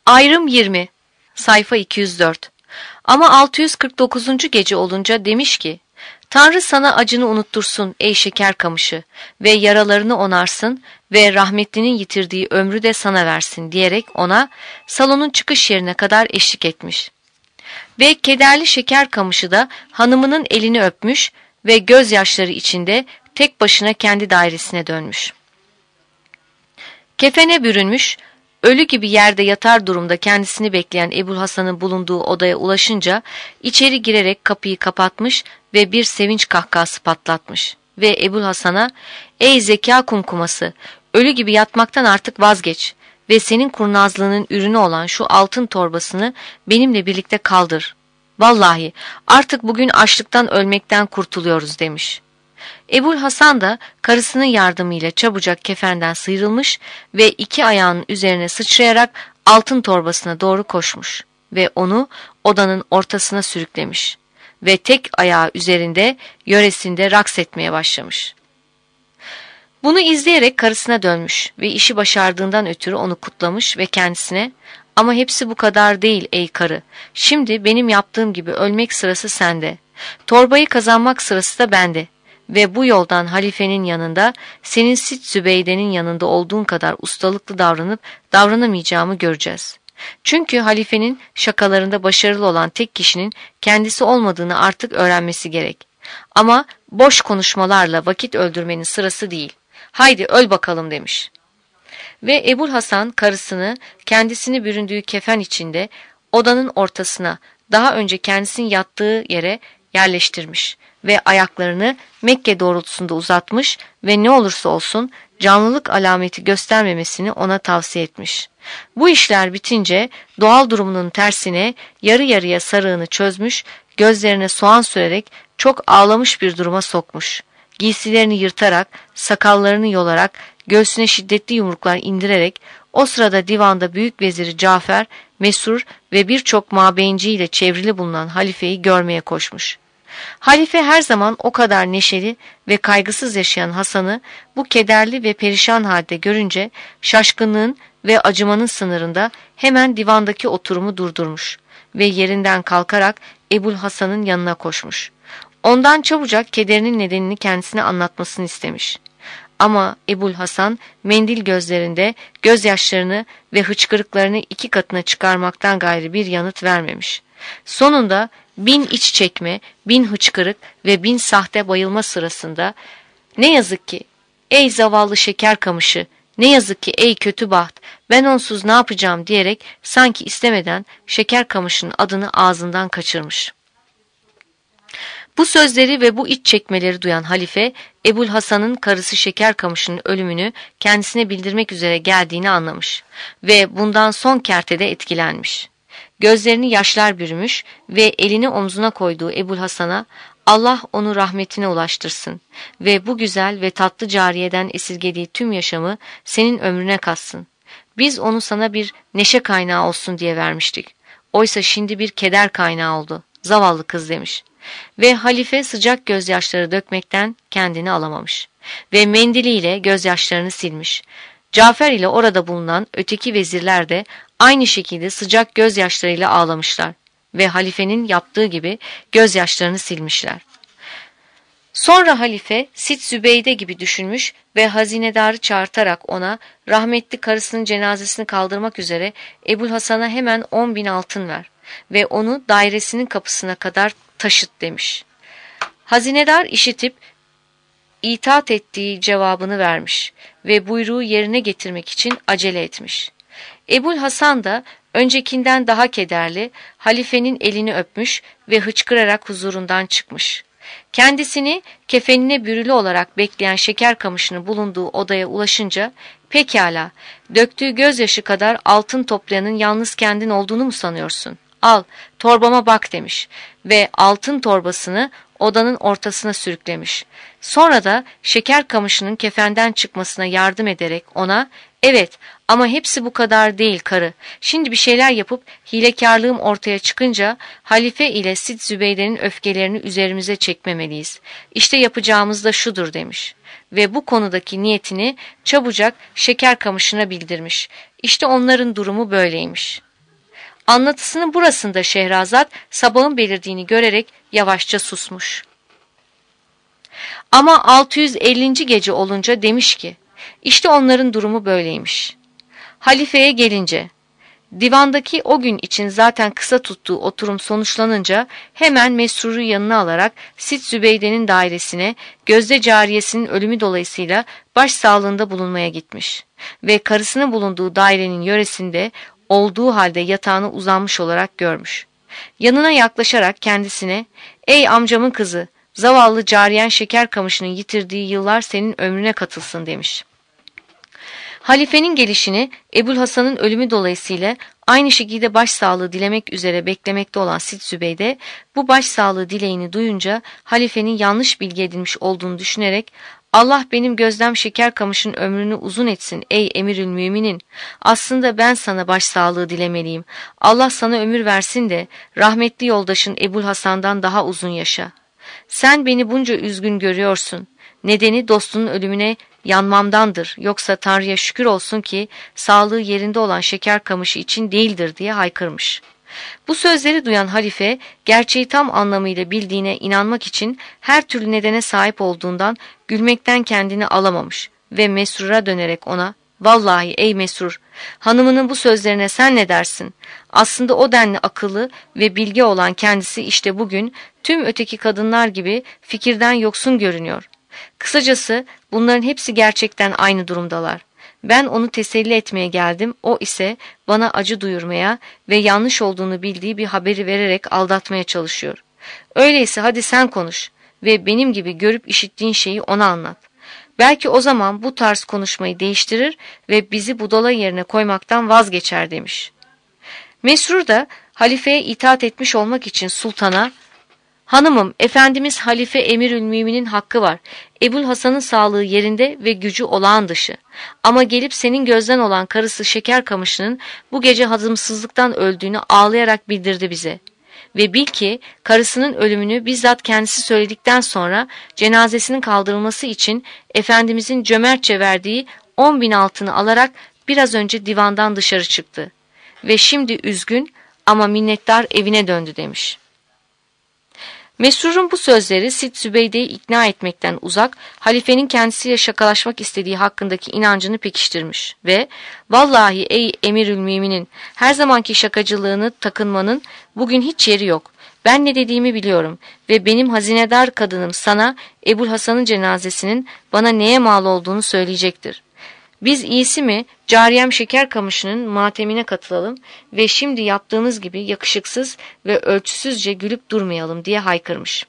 Ayrım 20. Sayfa 204. Ama 649. gece olunca demiş ki, Tanrı sana acını unuttursun ey şeker kamışı ve yaralarını onarsın ve rahmetlinin yitirdiği ömrü de sana versin diyerek ona salonun çıkış yerine kadar eşlik etmiş. Ve kederli şeker kamışı da hanımının elini öpmüş ve gözyaşları içinde tek başına kendi dairesine dönmüş. Kefene bürünmüş, ölü gibi yerde yatar durumda kendisini bekleyen Ebu'l-Hasan'ın bulunduğu odaya ulaşınca içeri girerek kapıyı kapatmış ve bir sevinç kahkahası patlatmış. Ve Ebu'l-Hasan'a, ''Ey zeka kumkuması, ölü gibi yatmaktan artık vazgeç ve senin kurnazlığının ürünü olan şu altın torbasını benimle birlikte kaldır. Vallahi artık bugün açlıktan ölmekten kurtuluyoruz.'' demiş. Ebu'l-Hasan da karısının yardımıyla çabucak kefenden sıyrılmış ve iki ayağının üzerine sıçrayarak altın torbasına doğru koşmuş ve onu odanın ortasına sürüklemiş ve tek ayağı üzerinde yöresinde raks etmeye başlamış. Bunu izleyerek karısına dönmüş ve işi başardığından ötürü onu kutlamış ve kendisine, ''Ama hepsi bu kadar değil ey karı, şimdi benim yaptığım gibi ölmek sırası sende, torbayı kazanmak sırası da bende.'' Ve bu yoldan halifenin yanında senin Sit Zübeyde'nin yanında olduğun kadar ustalıklı davranıp davranamayacağımı göreceğiz. Çünkü halifenin şakalarında başarılı olan tek kişinin kendisi olmadığını artık öğrenmesi gerek. Ama boş konuşmalarla vakit öldürmenin sırası değil. Haydi öl bakalım demiş. Ve Ebu'l-Hasan karısını kendisini büründüğü kefen içinde odanın ortasına daha önce kendisinin yattığı yere yerleştirmiş ve ayaklarını Mekke doğrultusunda uzatmış ve ne olursa olsun canlılık alameti göstermemesini ona tavsiye etmiş. Bu işler bitince doğal durumunun tersine yarı yarıya sarığını çözmüş, gözlerine soğan sürerek çok ağlamış bir duruma sokmuş. Giysilerini yırtarak, sakallarını yolarak, göğsüne şiddetli yumruklar indirerek o sırada divanda büyük veziri Cafer, Mesrur ve birçok mabeyinci ile çevrili bulunan halifeyi görmeye koşmuş. Halife her zaman o kadar neşeli ve kaygısız yaşayan Hasan'ı bu kederli ve perişan halde görünce şaşkınlığın ve acımanın sınırında hemen divandaki oturumu durdurmuş ve yerinden kalkarak Ebu'l-Hasan'ın yanına koşmuş. Ondan çabucak kederinin nedenini kendisine anlatmasını istemiş. Ama Ebu'l-Hasan mendil gözlerinde gözyaşlarını ve hıçkırıklarını iki katına çıkarmaktan gayrı bir yanıt vermemiş. Sonunda 1000 iç çekme, 1000 hıçkırık ve 1000 sahte bayılma sırasında ''Ne yazık ki ey zavallı şeker kamışı, ne yazık ki ey kötü baht, ben onsuz ne yapacağım?'' diyerek sanki istemeden şeker kamışının adını ağzından kaçırmış. Bu sözleri ve bu iç çekmeleri duyan halife, Ebu'l-Hasan'ın karısı şeker kamışının ölümünü kendisine bildirmek üzere geldiğini anlamış ve bundan son kertede etkilenmiş. Gözlerini yaşlar bürümüş ve elini omzuna koyduğu Ebu'l-Hasan'a Allah onu rahmetine ulaştırsın ve bu güzel ve tatlı cariyeden esirgediği tüm yaşamı senin ömrüne katsın. Biz onu sana bir neşe kaynağı olsun diye vermiştik. Oysa şimdi bir keder kaynağı oldu. Zavallı kız demiş. Ve halife sıcak gözyaşları dökmekten kendini alamamış ve mendiliyle gözyaşlarını silmiş. Cafer ile orada bulunan öteki vezirler de aynı şekilde sıcak gözyaşlarıyla ağlamışlar ve halifenin yaptığı gibi gözyaşlarını silmişler. Sonra halife Sit Zübeyde gibi düşünmüş ve hazinedarı çağırtarak ona rahmetli karısının cenazesini kaldırmak üzere Ebu'l-Hasan'a hemen 10.000 altın ver ve onu dairesinin kapısına kadar taşıt demiş. Hazinedar işitip itaat ettiği cevabını vermiş ve buyruğu yerine getirmek için acele etmiş. Ebu'l-Hasan da öncekinden daha kederli halifenin elini öpmüş ve hıçkırarak huzurundan çıkmış. Kendisini kefenine bürülü olarak bekleyen şeker kamışının bulunduğu odaya ulaşınca "Pekala, döktüğü gözyaşı kadar altın toplayanın yalnız kendin olduğunu mu sanıyorsun? Al, torbama bak." demiş ve altın torbasını odanın ortasına sürüklemiş. Sonra da şeker kamışının kefenden çıkmasına yardım ederek ona "Evet, ama hepsi bu kadar değil karı. Şimdi bir şeyler yapıp hilekarlığım ortaya çıkınca halife ile Sit Zübeyde'nin öfkelerini üzerimize çekmemeliyiz. İşte yapacağımız da şudur." demiş ve bu konudaki niyetini çabucak şeker kamışına bildirmiş. İşte onların durumu böyleymiş. Anlatısının burasında Şehrazat sabahın belirdiğini görerek yavaşça susmuş. Ama 650. gece olunca demiş ki, işte onların durumu böyleymiş. Halifeye gelince, divandaki o gün için zaten kısa tuttuğu oturum sonuçlanınca hemen Mesrur'u yanına alarak Sid Zübeyde'nin dairesine gözde cariyesinin ölümü dolayısıyla başsağlığında bulunmaya gitmiş ve karısının bulunduğu dairenin yöresinde olduğu halde yatağına uzanmış olarak görmüş. Yanına yaklaşarak kendisine, ''Ey amcamın kızı, zavallı cariyen şeker kamışının yitirdiği yıllar senin ömrüne katılsın.'' demiş. Halifenin gelişini Ebu'l-Hasan'ın ölümü dolayısıyla aynı şekilde başsağlığı dilemek üzere beklemekte olan Sid Zübeyde bu başsağlığı dileğini duyunca halifenin yanlış bilgi edilmiş olduğunu düşünerek ''Allah benim gözlem şeker kamışın ömrünü uzun etsin ey Emirül Müminin. Aslında ben sana başsağlığı dilemeliyim. Allah sana ömür versin de rahmetli yoldaşın Ebu'l-Hasan'dan daha uzun yaşa. Sen beni bunca üzgün görüyorsun. Nedeni dostunun ölümüne yanmamdandır. Yoksa Tanrı'ya şükür olsun ki sağlığı yerinde olan şeker kamışı için değildir.'' diye haykırmış. Bu sözleri duyan halife gerçeği tam anlamıyla bildiğine inanmak için her türlü nedene sahip olduğundan gülmekten kendini alamamış ve Mesrur'a dönerek ona ''Vallahi ey Mesrur, hanımının bu sözlerine sen ne dersin? Aslında o denli akıllı ve bilge olan kendisi işte bugün tüm öteki kadınlar gibi fikirden yoksun görünüyor. Kısacası bunların hepsi gerçekten aynı durumdalar. Ben onu teselli etmeye geldim, o ise bana acı duyurmaya ve yanlış olduğunu bildiği bir haberi vererek aldatmaya çalışıyor. Öyleyse hadi sen konuş ve benim gibi görüp işittiğin şeyi ona anlat. Belki o zaman bu tarz konuşmayı değiştirir ve bizi budala yerine koymaktan vazgeçer.'' demiş. Mesrur da halifeye itaat etmiş olmak için sultana ''Hanımım, Efendimiz Halife Emirülmümin'in hakkı var. Ebu'l-Hasan'ın sağlığı yerinde ve gücü olağan dışı. Ama gelip senin gözden olan karısı şeker kamışının bu gece hazımsızlıktan öldüğünü ağlayarak bildirdi bize. Ve bil ki karısının ölümünü bizzat kendisi söyledikten sonra cenazesinin kaldırılması için Efendimizin cömertçe verdiği 10.000 altını alarak biraz önce divandan dışarı çıktı. Ve şimdi üzgün ama minnettar evine döndü.'' demiş. Mesrur'un bu sözleri Sid Zübeyde'yi ikna etmekten uzak, halifenin kendisiyle şakalaşmak istediği hakkındaki inancını pekiştirmiş ve ''Vallahi ey Emirül Müminin, her zamanki şakacılığını takınmanın bugün hiç yeri yok. Ben ne dediğimi biliyorum ve benim hazinedar kadınım sana Ebu'l-Hasan'ın cenazesinin bana neye mal olduğunu söyleyecektir. Biz iyisi mi cariyem şeker kamışının matemine katılalım ve şimdi yaptığımız gibi yakışıksız ve ölçüsüzce gülüp durmayalım.'' diye haykırmış.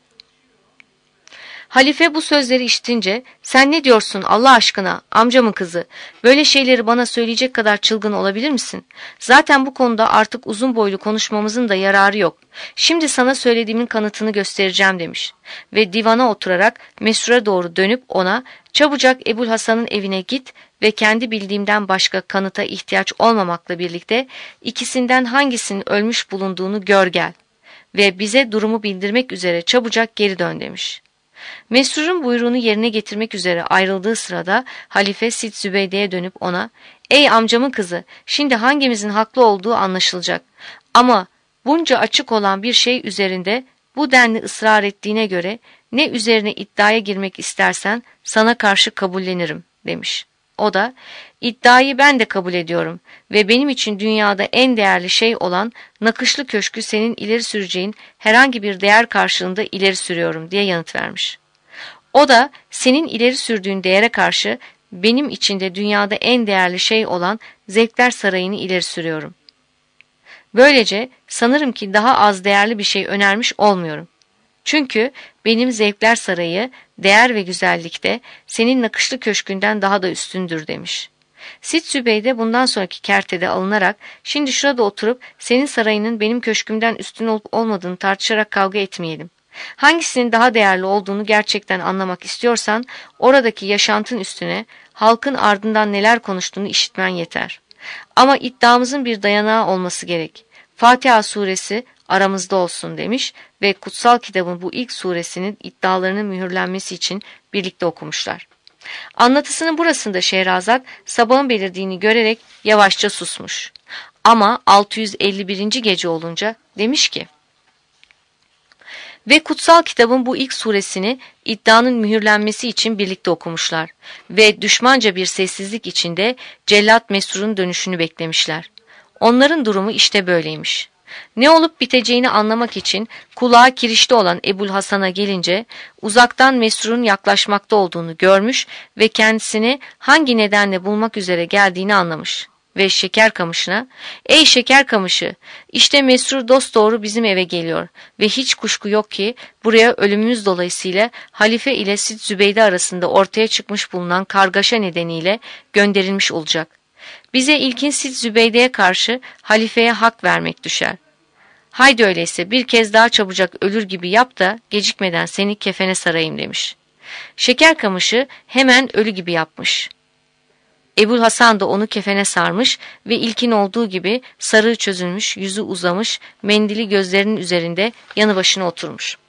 Halife bu sözleri işitince ''Sen ne diyorsun Allah aşkına amcamın kızı, böyle şeyleri bana söyleyecek kadar çılgın olabilir misin? Zaten bu konuda artık uzun boylu konuşmamızın da yararı yok. Şimdi sana söylediğimin kanıtını göstereceğim.'' demiş ve divana oturarak Mesrur'a doğru dönüp ona ''Çabucak Ebu'l-Hasan'ın evine git ve kendi bildiğimden başka kanıta ihtiyaç olmamakla birlikte ikisinden hangisinin ölmüş bulunduğunu gör gel ve bize durumu bildirmek üzere çabucak geri dön.'' demiş. Mesrur'un buyruğunu yerine getirmek üzere ayrıldığı sırada halife Sid Zübeyde'ye dönüp ona ''Ey amcamın kızı, şimdi hangimizin haklı olduğu anlaşılacak. Ama bunca açık olan bir şey üzerinde bu denli ısrar ettiğine göre ne üzerine iddiaya girmek istersen sana karşı kabullenirim.'' demiş. O da ''İddiayı ben de kabul ediyorum ve benim için dünyada en değerli şey olan nakışlı köşkü senin ileri süreceğin herhangi bir değer karşılığında ileri sürüyorum.'' diye yanıt vermiş. O da ''Senin ileri sürdüğün değere karşı benim için de dünyada en değerli şey olan Zevkler Sarayı'nı ileri sürüyorum. Böylece sanırım ki daha az değerli bir şey önermiş olmuyorum. Çünkü benim Zevkler Sarayı değer ve güzellikte senin nakışlı köşkünden daha da üstündür.'' demiş. Sid Zübeyde bundan sonraki kertede alınarak ''Şimdi şurada oturup senin sarayının benim köşkümden üstün olup olmadığını tartışarak kavga etmeyelim. Hangisinin daha değerli olduğunu gerçekten anlamak istiyorsan oradaki yaşantın üstüne halkın ardından neler konuştuğunu işitmen yeter. Ama iddiamızın bir dayanağı olması gerek. Fatiha suresi aramızda olsun.'' demiş ve kutsal kitabın bu ilk suresinin iddialarının mühürlenmesi için birlikte okumuşlar. Anlatısının burasında Şehrazat sabahın belirdiğini görerek yavaşça susmuş. Ama 651. gece olunca demiş ki: Ve kutsal kitabın bu ilk suresini iddianın mühürlenmesi için birlikte okumuşlar ve düşmanca bir sessizlik içinde Cellat Mesrur'un dönüşünü beklemişler. Onların durumu işte böyleymiş. Ne olup biteceğini anlamak için kulağı kirişte olan Ebul Hasan'a gelince uzaktan Mesrur'un yaklaşmakta olduğunu görmüş ve kendisini hangi nedenle bulmak üzere geldiğini anlamış. Ve şeker kamışına, ''Ey şeker kamışı, işte Mesrur dosdoğru bizim eve geliyor ve hiç kuşku yok ki buraya ölümümüz dolayısıyla halife ile Sid Zübeyde arasında ortaya çıkmış bulunan kargaşa nedeniyle gönderilmiş olacak. Bize ilkin Sid Zübeyde'ye karşı halifeye hak vermek düşer. Haydi öyleyse bir kez daha çabucak ölür gibi yap da gecikmeden seni kefene sarayım.'' demiş. Şeker kamışı hemen ölü gibi yapmış. Ebul Hasan da onu kefene sarmış ve ilkin olduğu gibi sarığı çözülmüş, yüzü uzamış, mendili gözlerinin üzerinde yanı başına oturmuş.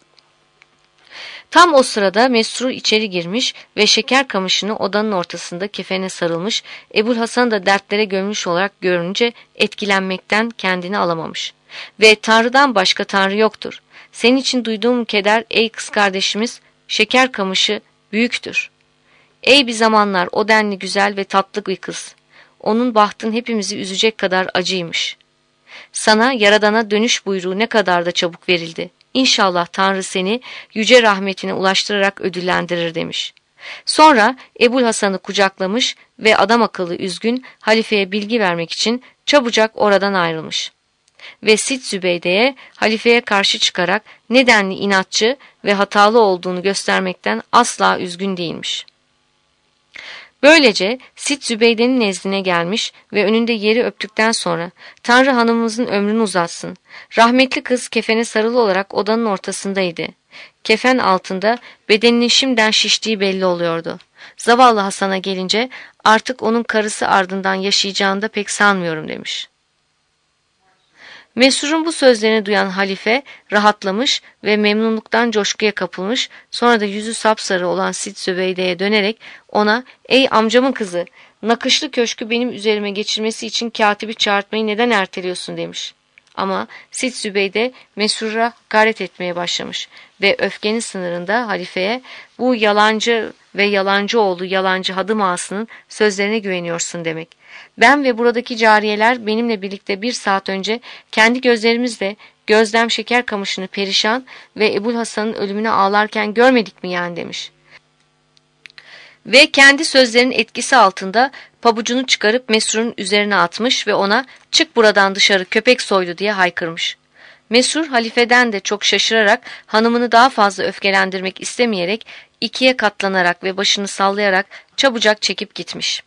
Tam o sırada Mesrur içeri girmiş ve şeker kamışını odanın ortasında kefene sarılmış, Ebul Hasan da dertlere gömülmüş olarak görünce etkilenmekten kendini alamamış. Ve Tanrı'dan başka Tanrı yoktur. Senin için duyduğum keder ey kız kardeşimiz şeker kamışı büyüktür. Ey bir zamanlar o denli güzel ve tatlı bir kız. Onun bahtın hepimizi üzecek kadar acıymış. Sana Yaradan'a dönüş buyruğu ne kadar da çabuk verildi. İnşallah Tanrı seni yüce rahmetine ulaştırarak ödüllendirir demiş. Sonra Ebul Hasan'ı kucaklamış ve adam akıllı üzgün halifeye bilgi vermek için çabucak oradan ayrılmış. Ve Sid Zübeyde'ye halifeye karşı çıkarak nedenli inatçı ve hatalı olduğunu göstermekten asla üzgün değilmiş. Böylece Sid Zübeyde'nin nezdine gelmiş ve önünde yeri öptükten sonra Tanrı hanımımızın ömrünü uzatsın. Rahmetli kız kefene sarılı olarak odanın ortasındaydı. Kefen altında bedeninin şimdiden şiştiği belli oluyordu. Zavallı Hasan'a gelince artık onun karısı ardından yaşayacağını da pek sanmıyorum demiş. Mesrur'un bu sözlerini duyan halife rahatlamış ve memnunluktan coşkuya kapılmış, sonra da yüzü sapsarı olan Sid Zübeyde'ye dönerek ona ''Ey amcamın kızı, nakışlı köşkü benim üzerime geçirmesi için katibi çağırtmayı neden erteliyorsun?'' demiş. Ama Sid Zübeyde Mesrur'a hakaret etmeye başlamış ve öfkenin sınırında halifeye ''Bu yalancı ve yalancı oğlu yalancı hadım ağasının sözlerine güveniyorsun demek. Ben ve buradaki cariyeler benimle birlikte 1 saat önce kendi gözlerimizle Gözlem şeker kamışını perişan ve Ebul Hasan'ın ölümüne ağlarken görmedik mi yani?'' demiş. Ve kendi sözlerinin etkisi altında pabucunu çıkarıp Mesrur'un üzerine atmış ve ona ''Çık buradan dışarı köpek soylu'' diye haykırmış. Mesrur halifeden de çok şaşırarak hanımını daha fazla öfkelendirmek istemeyerek 2'ye katlanarak ve başını sallayarak çabucak çekip gitmiş.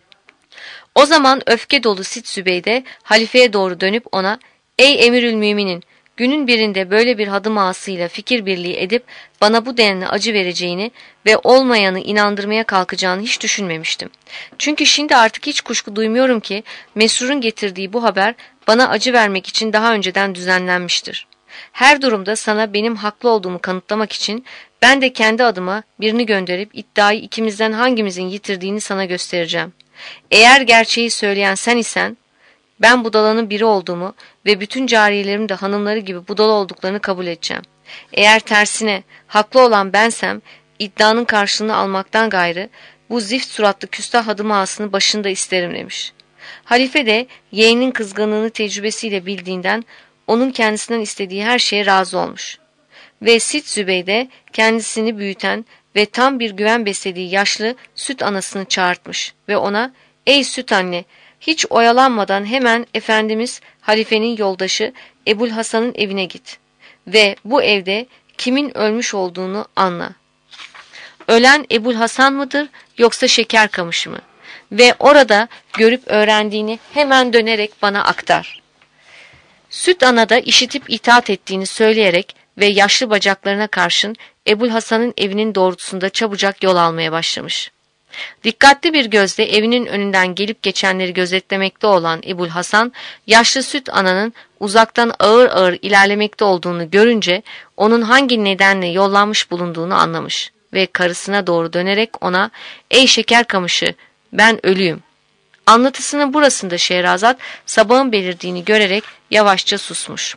O zaman öfke dolu Sid Zübeyde halifeye doğru dönüp ona ''Ey Emirül Müminin, günün birinde böyle bir hadım ağasıyla fikir birliği edip bana bu denli acı vereceğini ve olmayanı inandırmaya kalkacağını hiç düşünmemiştim. Çünkü şimdi artık hiç kuşku duymuyorum ki Mesrur'un getirdiği bu haber bana acı vermek için daha önceden düzenlenmiştir. Her durumda sana benim haklı olduğumu kanıtlamak için ben de kendi adıma birini gönderip iddiayı ikimizden hangimizin yitirdiğini sana göstereceğim. Eğer gerçeği söyleyen sen isen ben budalanın biri olduğumu ve bütün cariyelerim de hanımları gibi budala olduklarını kabul edeceğim. Eğer tersine haklı olan bensem iddianın karşılığını almaktan gayrı bu zift suratlı küstah hadım ağasını başında isterim demiş. Halife de yeğeninin kızgınlığını tecrübesiyle bildiğinden onun kendisinden istediği her şeye razı olmuş. Ve Sid Zübeyde kendisini büyüten ve tam bir güven beslediği yaşlı süt anasını çağırtmış ve ona ''Ey süt anne, hiç oyalanmadan hemen Efendimiz halifenin yoldaşı Ebul Hasan'ın evine git ve bu evde kimin ölmüş olduğunu anla. Ölen Ebul Hasan mıdır yoksa şeker kamışı mı? Ve orada görüp öğrendiğini hemen dönerek bana aktar.'' Süt ana da işitip itaat ettiğini söyleyerek ve yaşlı bacaklarına karşın Ebul Hasan'ın evinin doğrultusunda çabucak yol almaya başlamış. Dikkatli bir gözle evinin önünden gelip geçenleri gözetlemekte olan Ebul Hasan, yaşlı süt ananın uzaktan ağır ağır ilerlemekte olduğunu görünce onun hangi nedenle yollanmış bulunduğunu anlamış ve karısına doğru dönerek ona ''Ey şeker kamışı, ben ölüyüm Anlatısının burasında Şehrazat sabahın belirdiğini görerek yavaşça susmuş.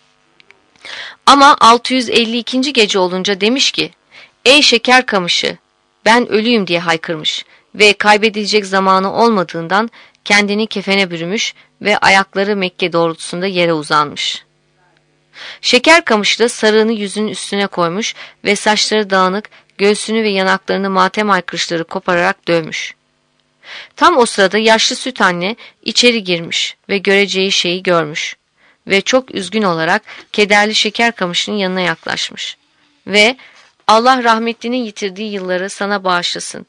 Ama 652. gece olunca demiş ki, ''Ey şeker kamışı, ben ölüyüm.'' diye haykırmış ve kaybedilecek zamanı olmadığından kendini kefene bürümüş ve ayakları Mekke doğrultusunda yere uzanmış. Şeker kamışı da sarığını yüzünün üstüne koymuş ve saçları dağınık, göğsünü ve yanaklarını matem haykırışları kopararak dövmüş. Tam o sırada yaşlı süt anne içeri girmiş ve göreceği şeyi görmüş ve çok üzgün olarak kederli şeker kamışının yanına yaklaşmış ve ''Allah rahmetlinin yitirdiği yılları sana bağışlasın.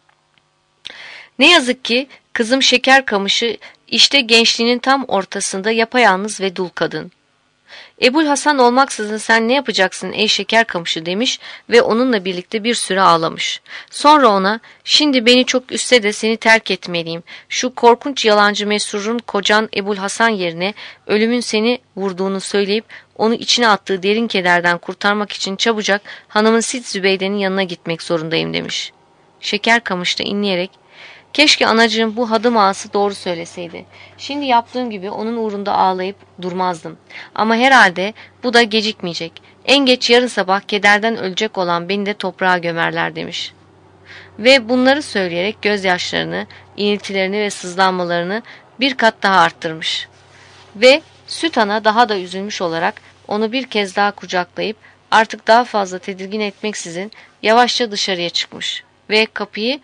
Ne yazık ki kızım şeker kamışı işte gençliğinin tam ortasında yapayalnız ve dul kadın. Ebul Hasan olmaksızın sen ne yapacaksın ey şeker kamışı?'' demiş ve onunla birlikte bir süre ağlamış. Sonra ona ''Şimdi beni çok üstse de seni terk etmeliyim. Şu korkunç yalancı Mesrur'un kocan Ebul Hasan yerine ölümün seni vurduğunu söyleyip onu içine attığı derin kederden kurtarmak için çabucak hanımın Sit Zübeyde'nin yanına gitmek zorundayım.'' demiş. Şeker kamış da inleyerek ''Keşke anacığım bu hadım ağası doğru söyleseydi. Şimdi yaptığım gibi onun uğrunda ağlayıp durmazdım. Ama herhalde bu da gecikmeyecek. En geç yarın sabah kederden ölecek olan beni de toprağa gömerler.'' demiş. Ve bunları söyleyerek gözyaşlarını, iniltilerini ve sızlanmalarını bir kat daha arttırmış. Ve süt ana daha da üzülmüş olarak onu bir kez daha kucaklayıp artık daha fazla tedirgin etmeksizin yavaşça dışarıya çıkmış ve kapıyı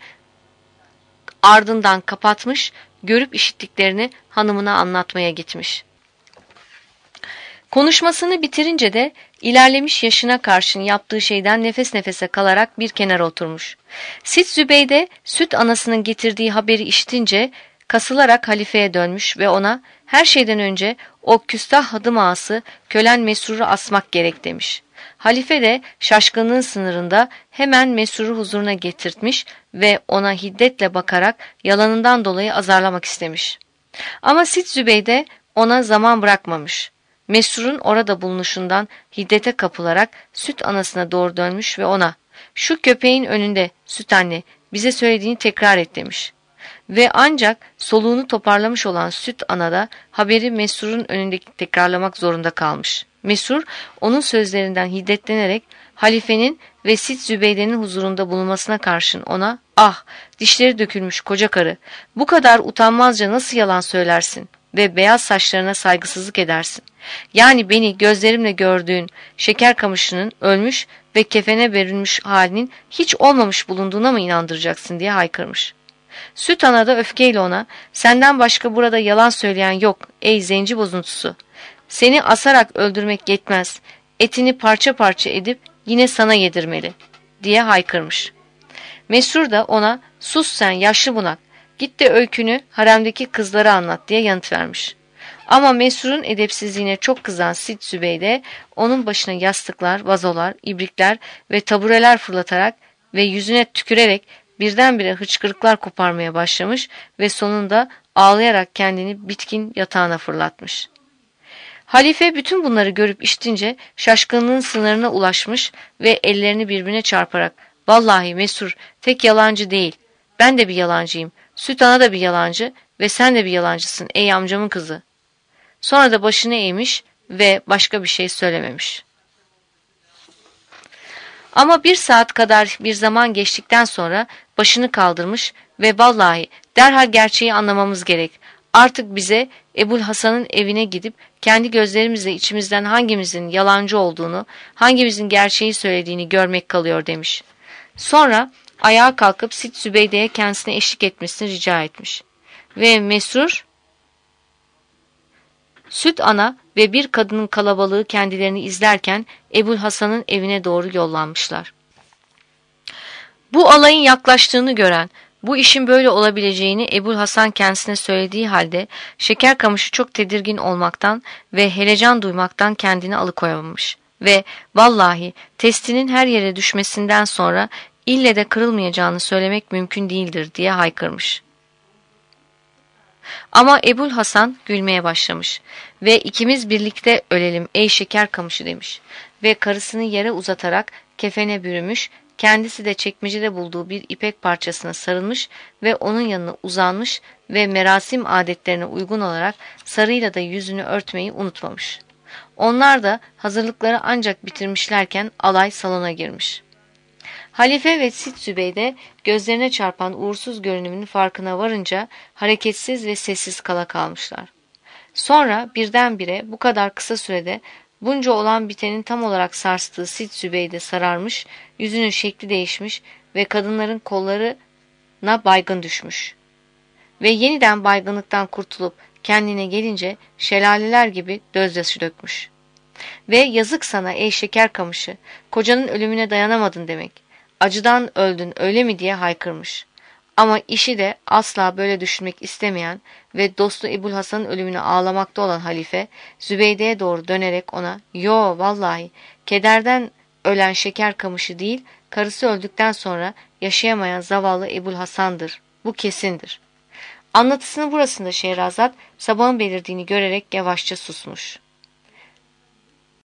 ardından kapatmış, görüp işittiklerini hanımına anlatmaya gitmiş. Konuşmasını bitirince de ilerlemiş yaşına karşın yaptığı şeyden nefes nefese kalarak bir kenara oturmuş. Sit Zübeyde süt anasının getirdiği haberi işitince kasılarak halifeye dönmüş ve ona her şeyden önce o küstah hadım ağası kölen Mesrur'u asmak gerek demiş. Halife de şaşkınlığın sınırında hemen Mesrur'u huzuruna getirtmiş ve ona hiddetle bakarak yalanından dolayı azarlamak istemiş. Ama Sit Zübeyde ona zaman bırakmamış. Mesrur'un orada bulunuşundan hiddete kapılarak süt anasına doğru dönmüş ve ona ''Şu köpeğin önünde süt anne bize söylediğini tekrar et.'' demiş. Ve ancak soluğunu toparlamış olan süt ana da haberi Mesrur'un önündeki tekrarlamak zorunda kalmış. Mesrur onun sözlerinden hiddetlenerek halifenin ve Sit Zübeyde'nin huzurunda bulunmasına karşın ona ''Ah, dişleri dökülmüş koca karı, bu kadar utanmazca nasıl yalan söylersin ve beyaz saçlarına saygısızlık edersin? Yani beni gözlerimle gördüğün şeker kamışının ölmüş ve kefene verilmiş halinin hiç olmamış bulunduğuna mı inandıracaksın?'' diye haykırmış. Süt ana da öfkeyle ona ''Senden başka burada yalan söyleyen yok ey zenci bozuntusu. Seni asarak öldürmek yetmez, etini parça parça edip yine sana yedirmeli.'' diye haykırmış. Mesrur da ona ''Sus sen yaşlı bunak, git de öykünü haremdeki kızlara anlat.'' diye yanıt vermiş. Ama Mesrur'un edepsizliğine çok kızan Sit Zübeyde onun başına yastıklar, vazolar, ibrikler ve tabureler fırlatarak ve yüzüne tükürerek birdenbire hıçkırıklar koparmaya başlamış ve sonunda ağlayarak kendini bitkin yatağına fırlatmış. Halife bütün bunları görüp işitince şaşkınlığın sınırına ulaşmış ve ellerini birbirine çarparak ''Vallahi Mesrur tek yalancı değil, ben de bir yalancıyım, süt ana da bir yalancı ve sen de bir yalancısın ey amcamın kızı.'' Sonra da başını eğmiş ve başka bir şey söylememiş. Ama bir saat kadar bir zaman geçtikten sonra başını kaldırmış ve ''Vallahi derhal gerçeği anlamamız gerek. Artık bize Ebul Hasan'ın evine gidip kendi gözlerimizle içimizden hangimizin yalancı olduğunu, hangimizin gerçeği söylediğini görmek kalıyor.'' demiş. Sonra ayağa kalkıp Sit Zübeyde'ye kendisine eşlik etmesini rica etmiş. Ve Mesrur, süt ana ve bir kadının kalabalığı kendilerini izlerken Ebul Hasan'ın evine doğru yollanmışlar. Bu alayın yaklaştığını gören, bu işin böyle olabileceğini Ebul Hasan kendisine söylediği halde şeker kamışı çok tedirgin olmaktan ve helecan duymaktan kendini alıkoyamamış ve vallahi testinin her yere düşmesinden sonra ille de kırılmayacağını söylemek mümkün değildir diye haykırmış. Ama Ebul Hasan gülmeye başlamış ve ikimiz birlikte ölelim ey şeker kamışı demiş ve karısını yere uzatarak kefene bürümüş, Kendisi de çekmecede bulduğu bir ipek parçasına sarılmış ve onun yanına uzanmış ve merasim adetlerine uygun olarak sarıyla da yüzünü örtmeyi unutmamış. Onlar da hazırlıkları ancak bitirmişlerken alay salona girmiş. Halife ve Sid Zübeyde gözlerine çarpan uğursuz görünümün farkına varınca hareketsiz ve sessiz kala kalmışlar. Sonra birdenbire bu kadar kısa sürede bunca olan bitenin tam olarak sarstığı Sid Zübeyde sararmış, yüzünün şekli değişmiş ve kadınların kollarına baygın düşmüş. Ve yeniden baygınlıktan kurtulup kendine gelince şelaleler gibi gözyaşı dökmüş. Ve yazık sana ey şeker kamışı, kocanın ölümüne dayanamadın demek. Acıdan öldün öyle mi diye haykırmış. Ama işi de asla böyle düşünmek istemeyen ve dostu Ebu'l-Hasan'ın ölümünü ağlamakta olan halife, Zübeyde'ye doğru dönerek ona, ''Yo vallahi, kederden ölen şeker kamışı değil, karısı öldükten sonra yaşayamayan zavallı Ebu'l-Hasan'dır. Bu kesindir.'' Anlatısının burasında Şehrazat, sabahın belirdiğini görerek yavaşça susmuş.